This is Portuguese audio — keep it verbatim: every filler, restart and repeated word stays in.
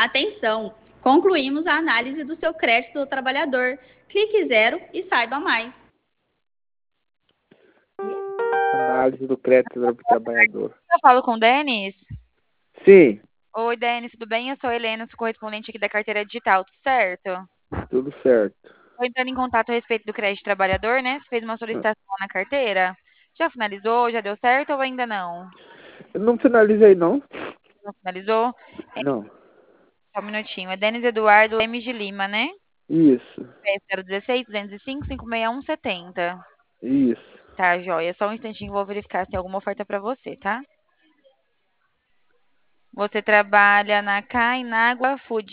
Atenção! Concluímos a análise do seu crédito do trabalhador. Clique zero e saiba mais. Análise do crédito do trabalhador. Eu falo com o Denis? Sim, Oi, Denis, tudo bem? Eu sou a Helena, sou correspondente aqui da carteira digital, tudo certo? tudo certo. Estou entrando em contato a respeito do crédito trabalhador, né? Você fez uma solicitação na carteira? Já finalizou? Já deu certo ou ainda não? Eu não finalizei, não. Não finalizou? Não. Só um minutinho. É Denis Eduardo M. de Lima, né? Isso, zero um seis, duzentos e cinco, cinco seis um sete zero. isso. Tá, joia. Só um instantinho, vou verificar se tem alguma oferta para você, tá? Você trabalha na Cainagua Food.